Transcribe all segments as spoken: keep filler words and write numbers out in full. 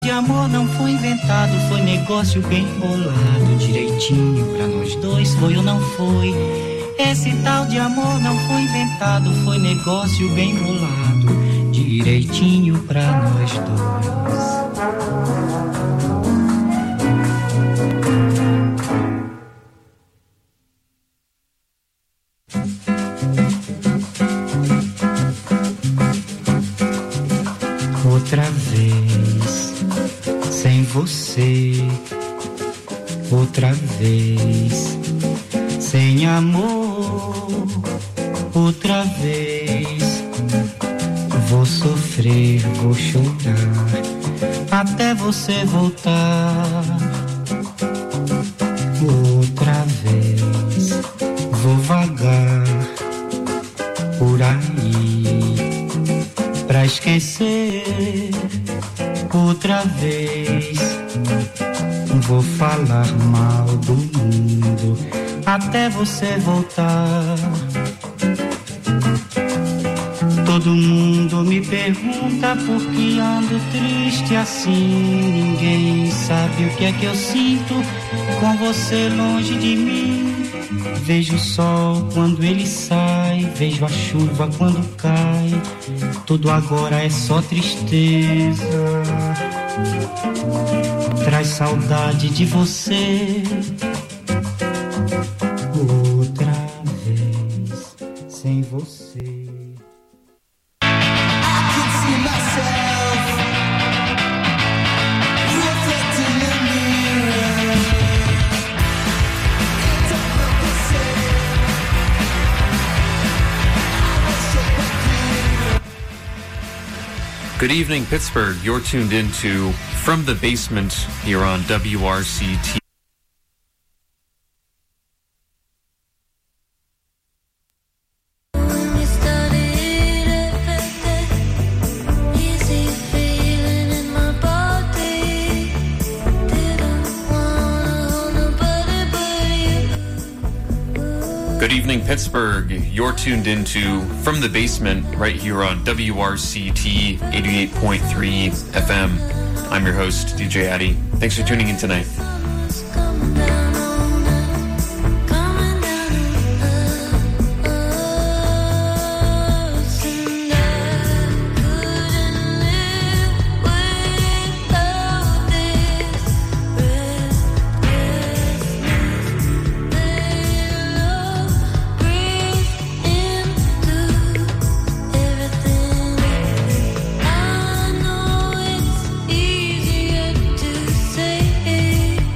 de amor não foi inventado, foi negócio bem bolado, direitinho pra nós dois, foi ou não foi? Esse tal de amor não foi inventado, foi negócio bem bolado, direitinho pra nós dois. Outra vez, sem você, outra vez, sem amor, outra vez, vou sofrer, vou chorar, até você voltar. Outra vez, vou vagar por aí, pra esquecer. Outra vez, vou falar mal do mundo até você voltar. Todo mundo me pergunta por que ando triste assim. Ninguém sabe o que é que eu sinto com você longe de mim. Vejo o sol quando ele sai, vejo a chuva quando cai. Tudo agora é só tristeza. Traz saudade de você. Outra vez sem você. Good evening, Pittsburgh. You're tuned into From the Basement here on W R C T. Good evening, Pittsburgh. You're tuned into From the Basement right here on W R C T eighty-eight point three F M. I'm your host, D J Addy. Thanks for tuning in tonight. I know it's easier to say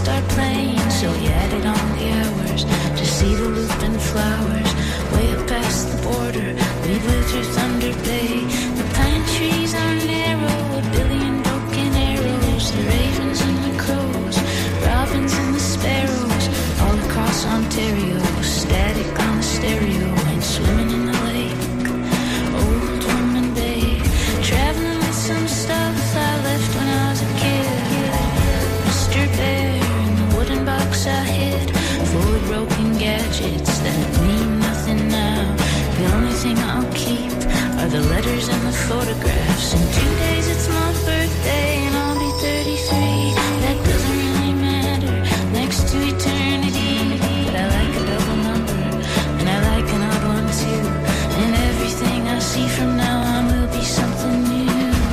start playing, so he added on the hours to see the loop and flowers. Way up past the border, we blew through Thunder Bay. The pine trees are narrow, a billion broken arrows. The ravens and the crows, robins and the sparrows, all across Ontario, static on the stereo, and swimming in the lake, Old Woman Bay. Traveling with some stuff I left when I was a kid. Mister Bear in the wooden box I hid, full of broken gadgets that mean nothing now. The only thing I'll keep are the letters and the photographs. In two days it's my birthday and I'll be thirty-three. That doesn't really matter next to eternity, but I like a double number and I like an odd one too. And everything I see from now on will be something new.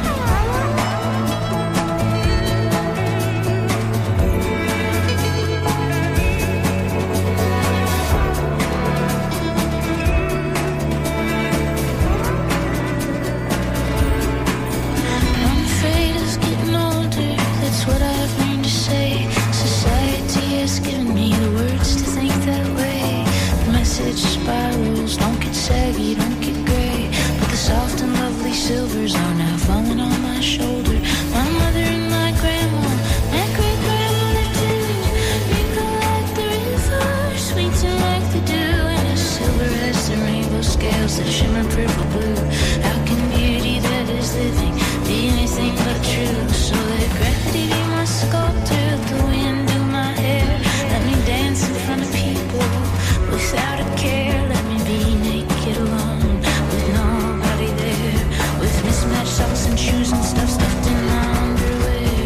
What I've learned to say. Society has given me the words to think that way. The message spirals, don't get saggy, don't get gray. But the soft and lovely silvers are now falling on my shoulder. My mother and my grandma, my great grandmother too. Wrinkle like the river, sweeten like the dew, and as silver as the rainbow scales that shimmer purple blue. How can beauty that is living be anything but true? So let gravity be my sculptor, the wind do my hair. Let me dance in front of people without a care. Let me be naked alone with nobody there, with mismatched socks and shoes and stuff stuffed in my underwear.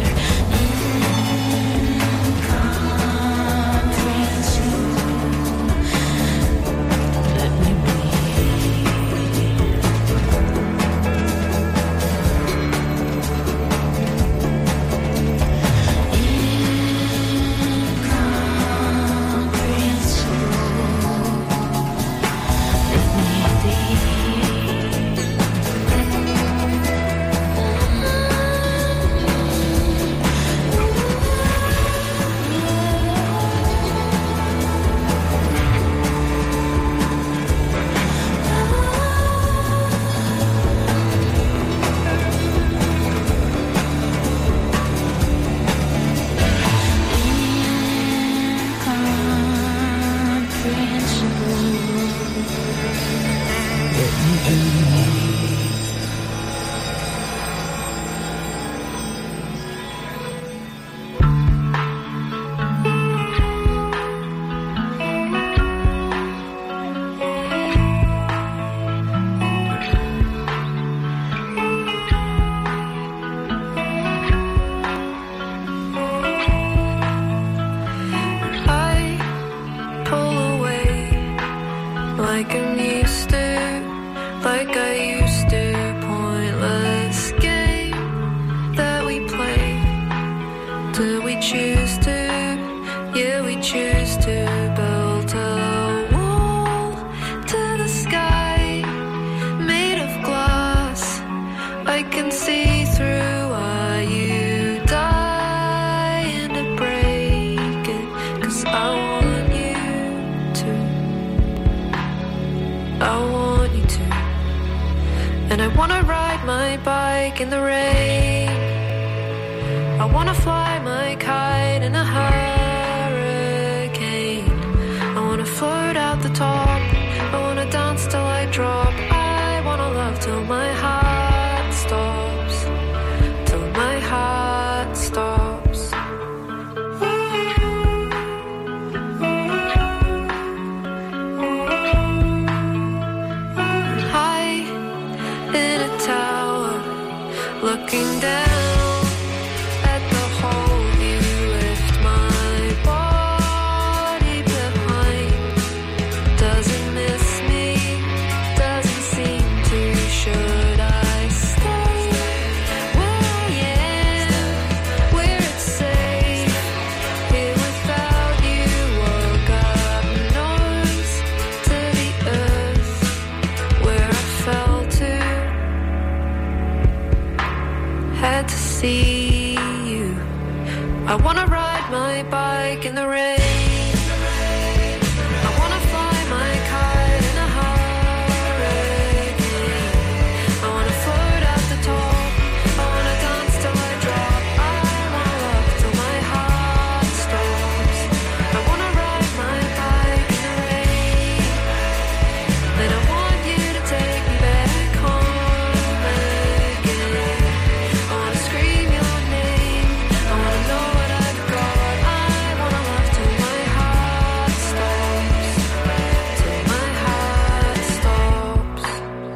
Incomprehensible. Let me be. Looking down at the whole view, lift my body behind. Does my bike in the rain. I wanna fly my kite in a hurricane. I wanna float at the top. I wanna dance till I drop. I wanna rock till my heart stops. I wanna ride my bike in the rain. Then I want you to take me back home again. I wanna scream your name. I wanna know what I've got. I wanna love till my heart stops. Till my heart stops.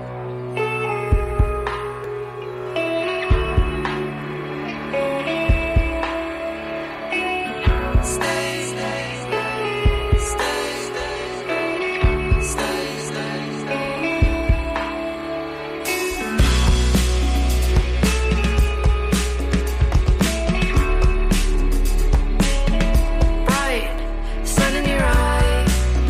Stay, stay, stay, stay, stay, stay. Bright sun in your eye,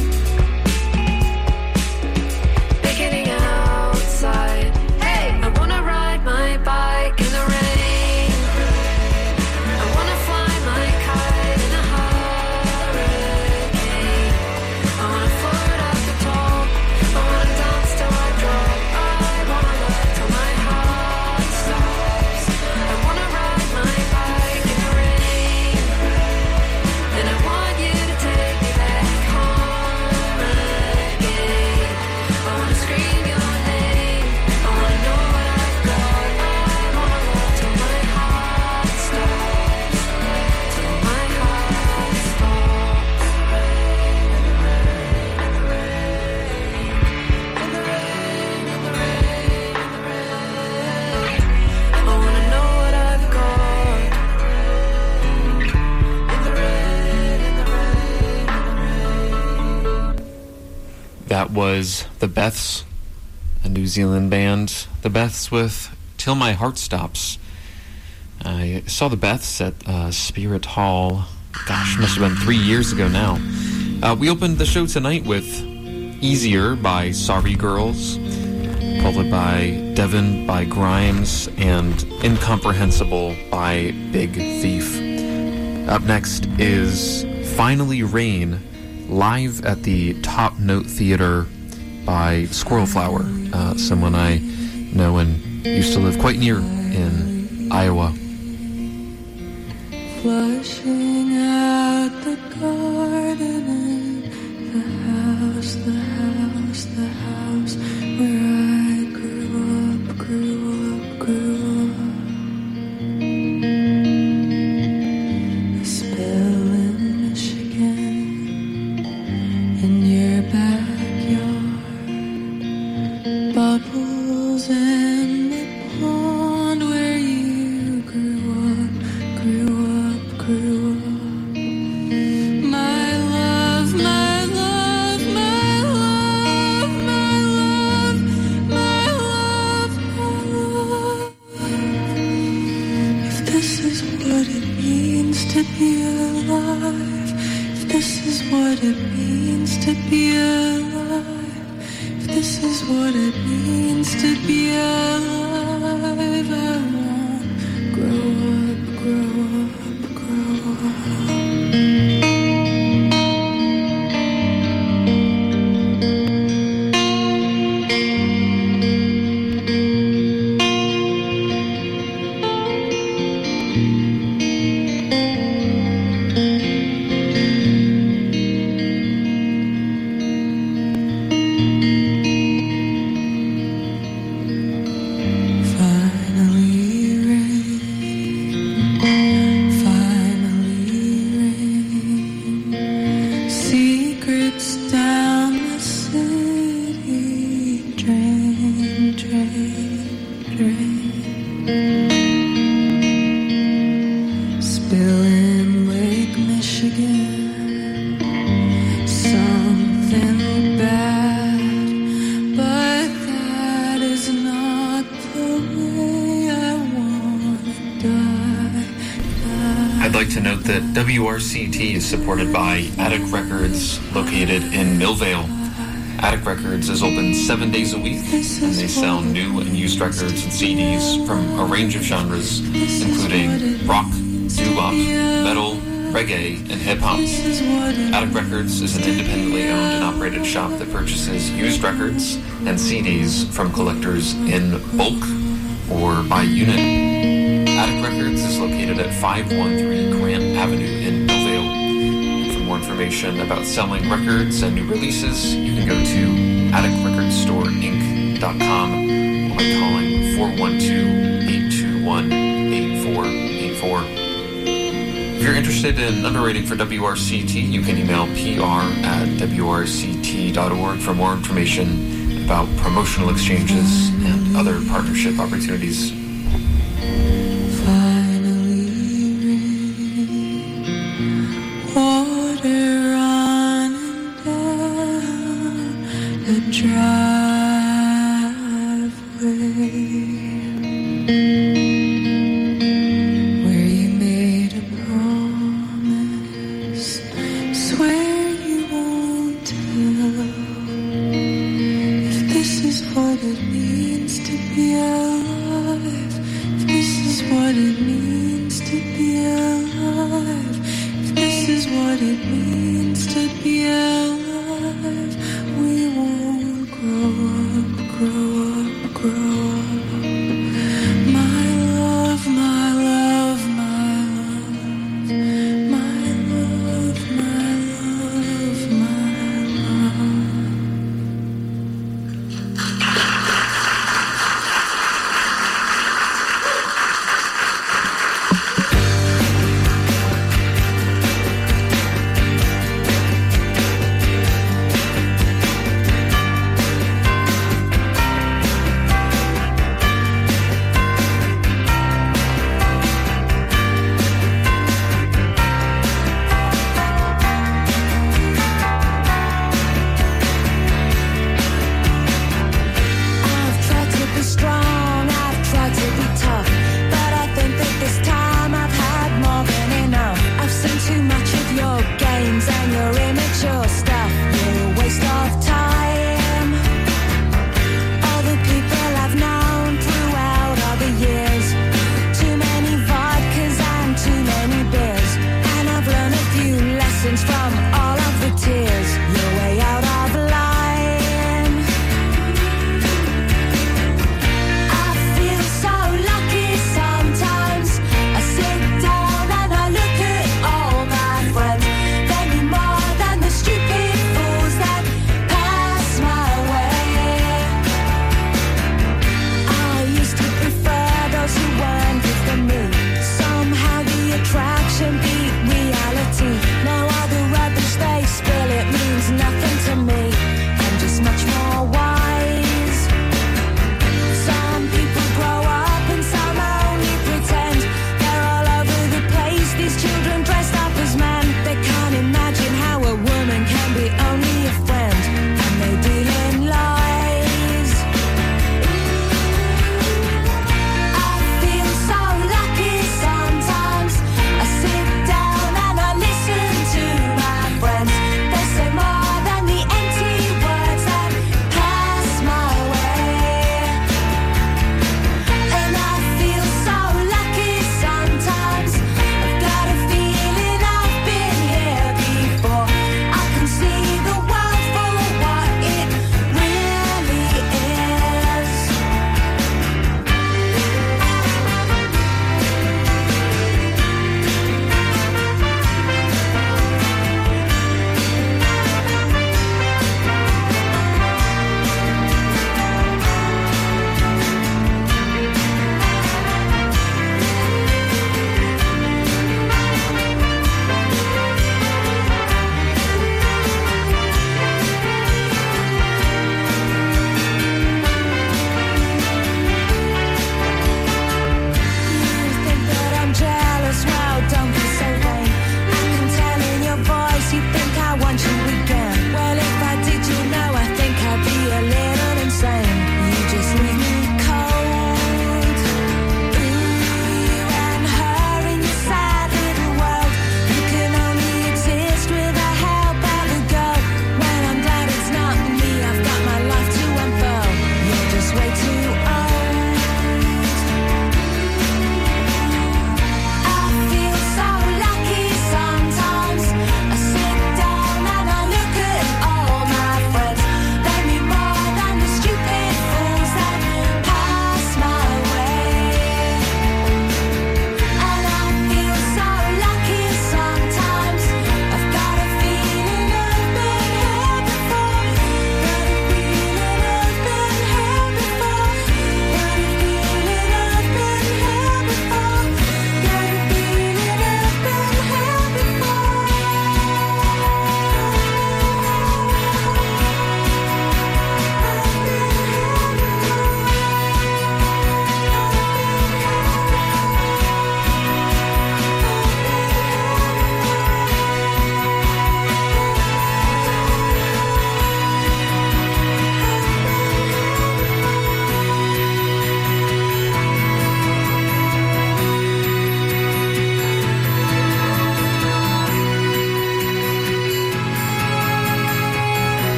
beginning outside. Hey, I wanna ride my bike in the rain. I wanna fly my kite in a hurricane. I wanna float at the top. I wanna dance till I drop. I wanna love till my heart stops. I wanna ride my bike in the rain. And I want you to take me back home again. I wanna scream your name. I wanna know what I've got. I wanna love till my heart stops. Till my heart stops. In the rain, in the rain, in the rain, in the rain. I wanna know what I've got. In the rain, in the rain. That was The Beths, a New Zealand band. The Beths with Till My Heart Stops. I saw The Beths at uh, Spirit Hall, gosh, must have been three years ago now. Uh, we opened the show tonight with Easier by Sorry Girls, followed by Devon by Grimes, and Incomprehensible by Big Thief. Up next is Finally Rain, live at the Top Note Theater by Squirrel Flower, uh, someone I know and used to live quite near in Iowa. Flushing out the garden and the house, the house, the house where I grew up, grew up, grew up. A spill in Michigan, in your backyard, bubbles in the pond where you grew up, grew up, grew up. My love, my love, my love, my love, my love, my love. If this is what it means to be alive, if this is what it means to be alive, if this is what it means to be alive, I want grow up, grow up, grow up. Finally rain, finally rain. Secrets down the city drain, drain, drain. Spill in Lake Michigan, something bad, but that is not the way I want to die, die. I'd like to note that W R C T is supported by Attic Records, located in Millvale. Attic Records is open seven days a week, and they sell new and used records and C Ds from a range of genres, including rock, doo-wop, metal, reggae, and hip-hop. Attic Records is an independently owned and operated shop that purchases used records and C Ds from collectors in bulk or by unit. Attic Records is located at five one three Grant Avenue in Millvale. And for more information about selling records and new releases, you can go to attic record store inc dot com or by calling four one two, eight two one, eight four eight four. If you're interested in underwriting for W R C T, you can email P R at W R C T dot org for more information about promotional exchanges and other partnership opportunities. Finally reach water running down the driveway. Stupid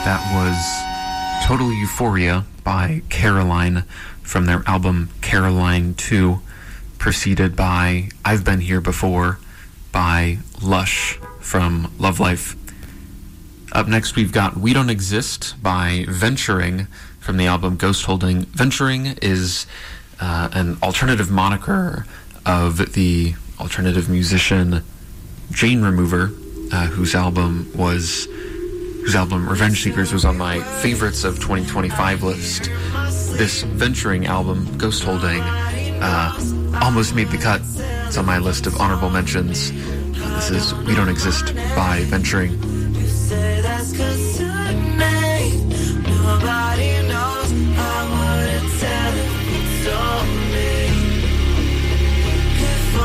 That was Total Euphoria by Caroline from their album Caroline two, preceded by I've Been Here Before by Lush from Love Life. Up next, we've got We Don't Exist by Venturing from the album Ghost Holding. Venturing is uh, an alternative moniker of the alternative musician Jane Remover, uh, whose album was whose album Revenge Seekers was on my favorites of twenty twenty-five list. This Venturing album, Ghost Holding, uh, almost made the cut. It's on my list of honorable mentions. Uh, this is We Don't Exist by Venturing. You say that's 'cause tonight nobody knows I wouldn't tell if you told me. If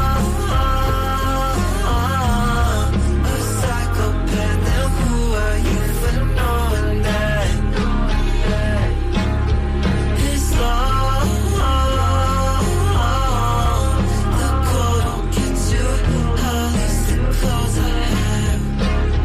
I'm a psychopath, then who are you for knowing that? It's long, the cold don't get you, at least the clothes I have.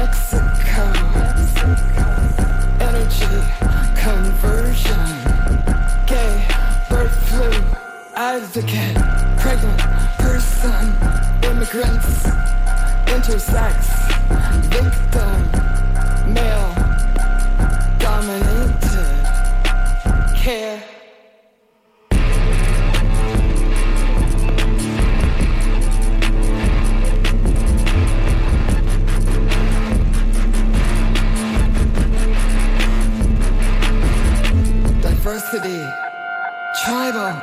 Mexico. Energy conversion. Gay bird flu advocate. Pregnant person. Immigrants. Intersex. Victim. Male. Dominated. Care. Diversity, tribal,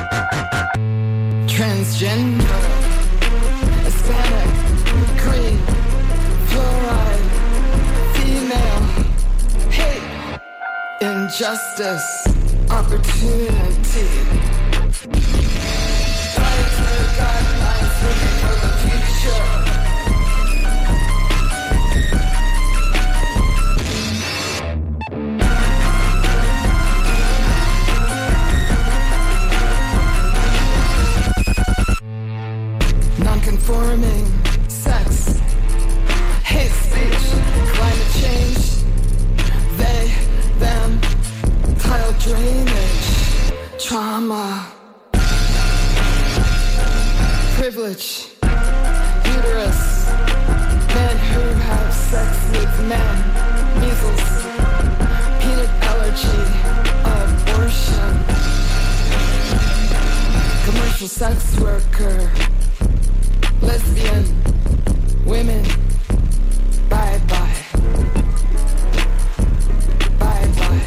transgender, Hispanic, green, fluoride, female, hate, injustice, opportunity. Dietary guidelines looking for the future. Non-conforming sex, hate speech, climate change, they, them, tile drainage, trauma, privilege, uterus, men who have sex with men, measles, peanut allergy, abortion, commercial sex worker, lesbian, women, bye-bye, bye-bye.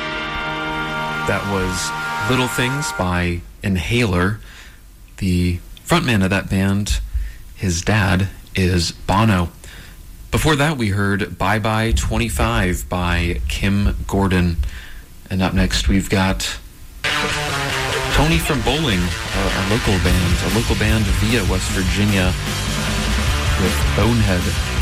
That was Little Things by Inhaler, the Frontman of that band, his dad, is Bono. Before that, we heard Bye Bye twenty-five by Kim Gordon. And up next, we've got Tony from Bowling, a, a local band, a local band via West Virginia with Bonehead.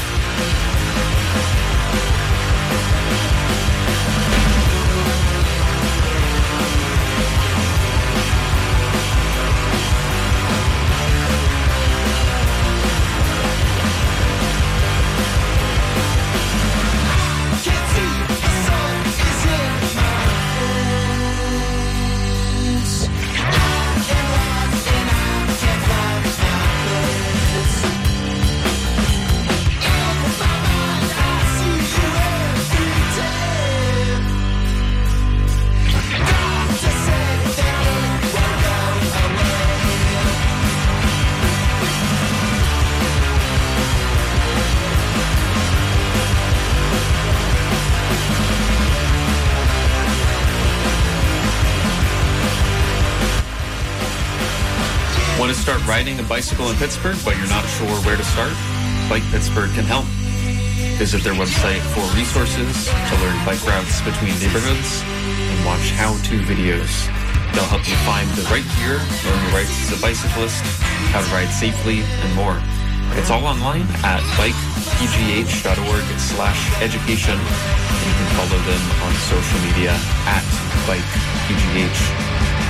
Start riding a bicycle in Pittsburgh, but you're not sure where to start? Bike Pittsburgh can help. Visit their website for resources to learn bike routes between neighborhoods and watch how-to videos. They'll help you find the right gear, learn your rights as a bicyclist, how to ride safely, and more. It's all online at bikepgh.org slash education. And you can follow them on social media at bikepgh.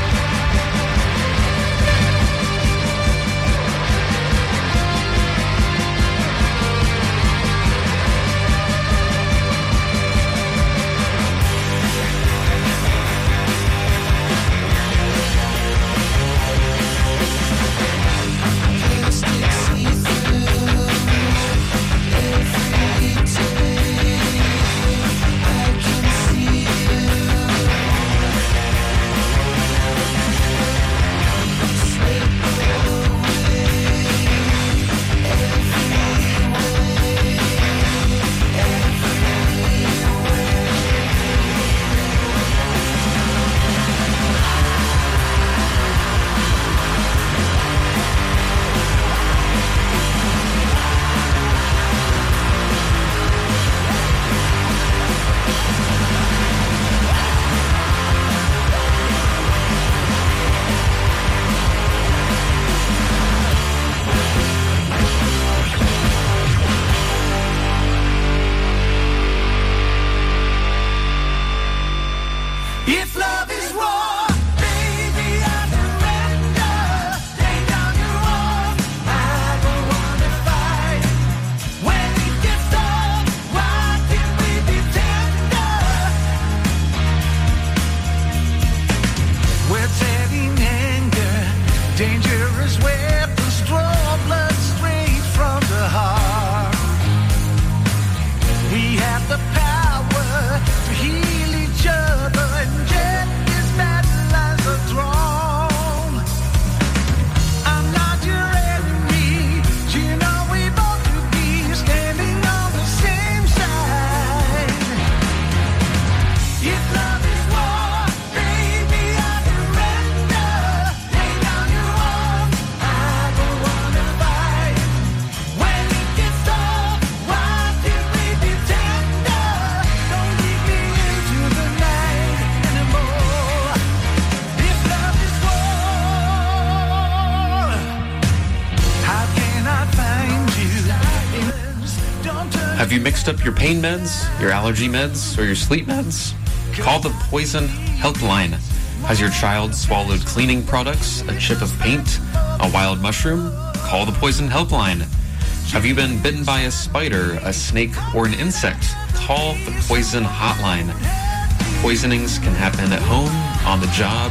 Have you mixed up your pain meds, your allergy meds, or your sleep meds? Call the Poison Helpline. Has your child swallowed cleaning products, a chip of paint, a wild mushroom? Call the Poison Helpline. Have you been bitten by a spider, a snake, or an insect? Call the Poison Hotline. Poisonings can happen at home, on the job,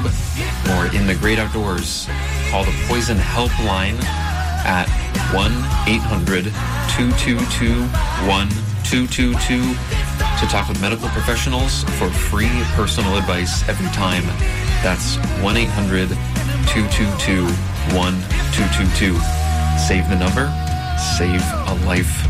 or in the great outdoors. Call the Poison Helpline at one eight hundred two two two one two two two to talk with medical professionals for free personal advice every time. That's one eight hundred two two two one two two two. Save the number, save a life.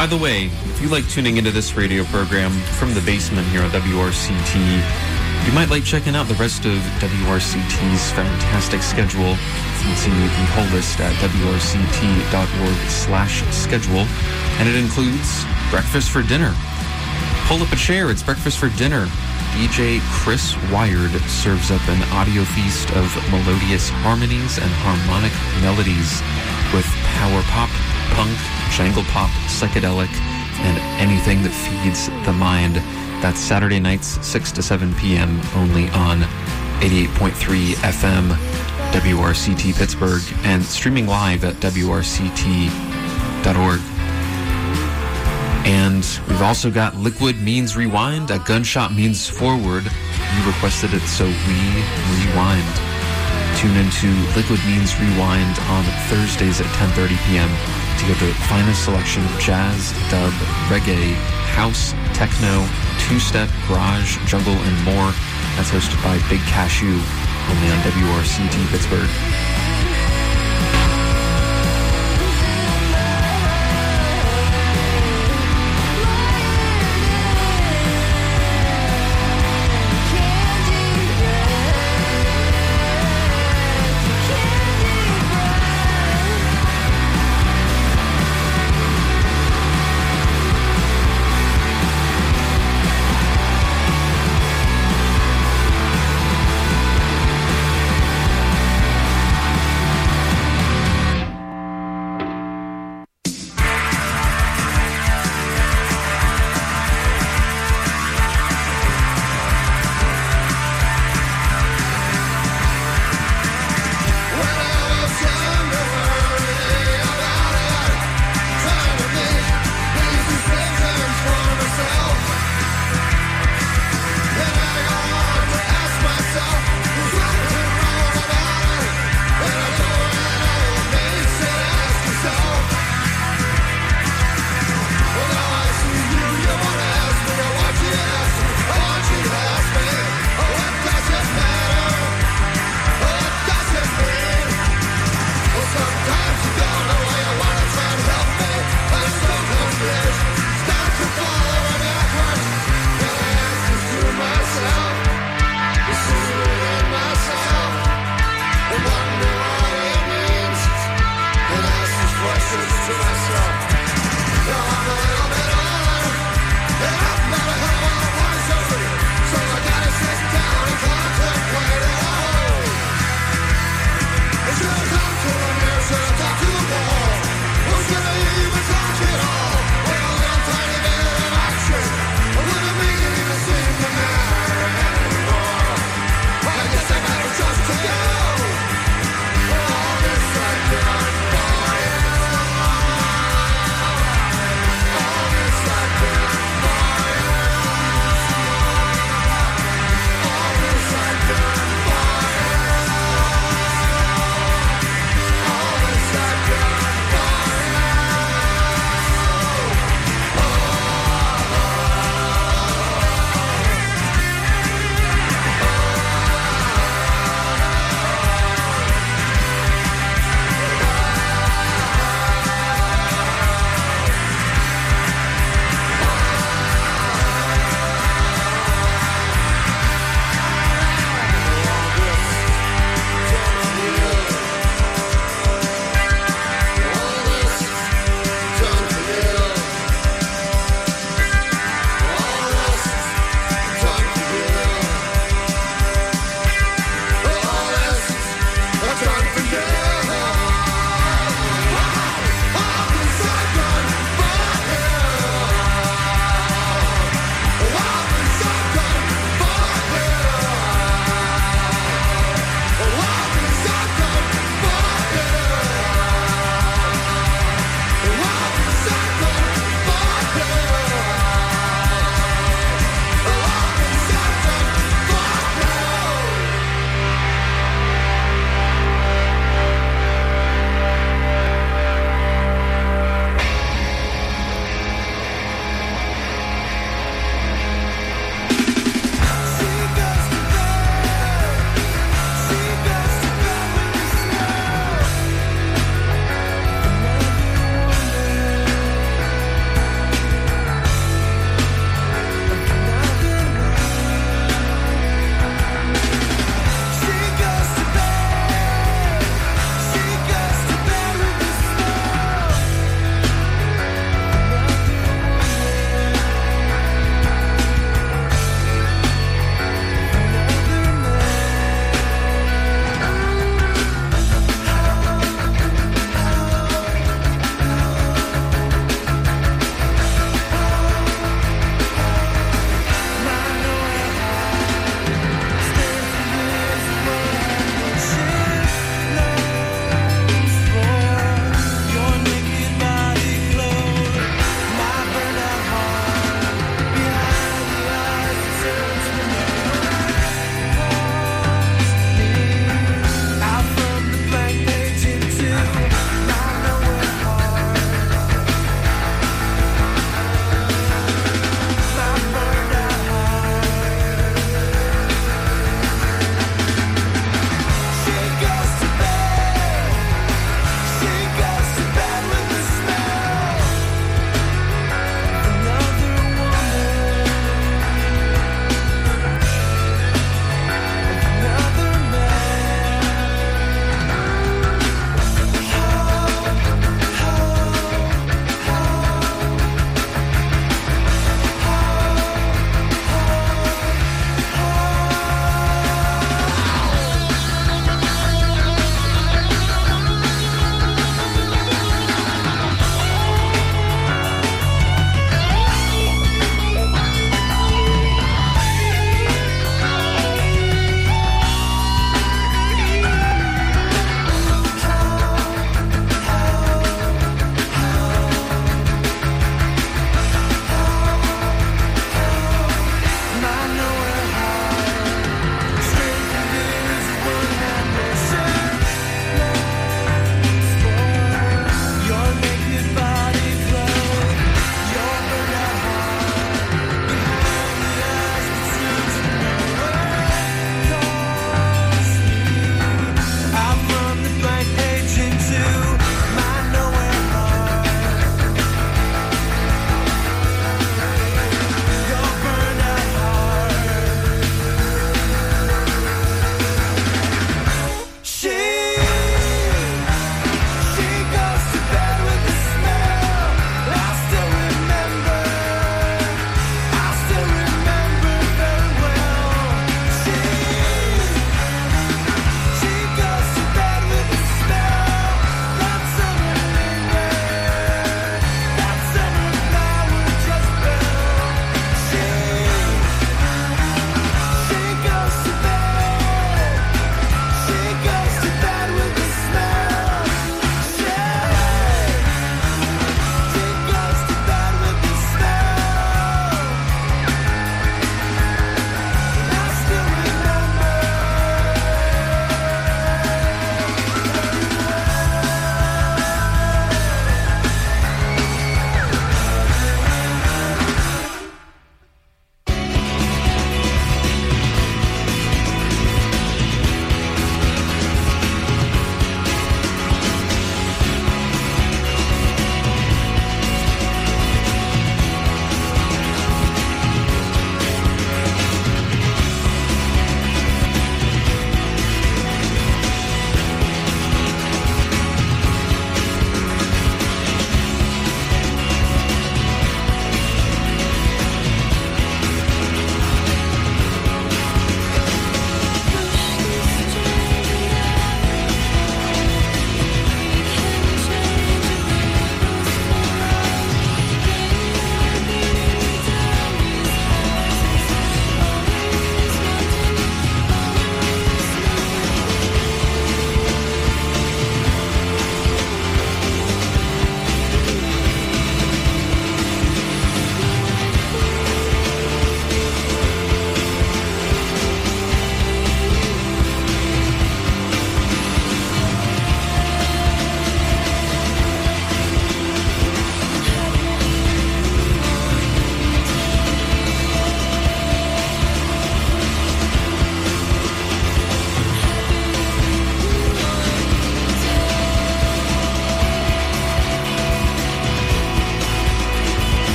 By the way, if you like tuning into this radio program from the basement here on W R C T, you might like checking out the rest of W R C T's fantastic schedule. You can see the whole list at W R C T dot org slash schedule, and it includes Breakfast for Dinner. Pull up a chair, it's Breakfast for Dinner. D J Chris Wired serves up an audio feast of melodious harmonies and harmonic melodies with power pop, punk, jangle pop, psychedelic, and anything that feeds the mind. That's Saturday nights, six to seven p.m. only on eighty-eight point three F M W R C T Pittsburgh and streaming live at W R C T dot org. And we've also got Liquid Means Rewind, a gunshot means forward. You requested it, so we rewind. Tune into Liquid Means Rewind on Thursdays at ten thirty p.m. to get the finest selection of jazz, dub, reggae, house, techno, two-step, garage, jungle, and more. That's hosted by Big Cashew, only on W R C T Pittsburgh.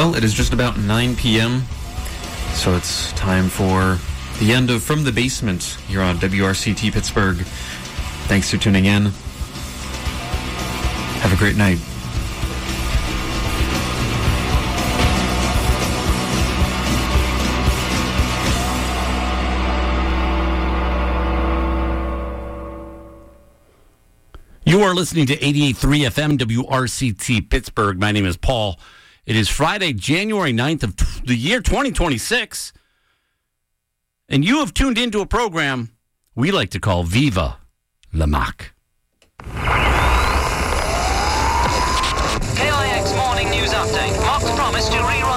Well, it is just about nine p.m., so it's time for the end of From the Basement here on W R C T Pittsburgh. Thanks for tuning in. Have a great night. You are listening to eighty-eight point three F M W R C T Pittsburgh. My name is Paul. It is Friday, January ninth of t- the year twenty twenty-six. And you have tuned into a program we like to call Viva La Mac. K I X Morning News Update. Mark's promise to rerun.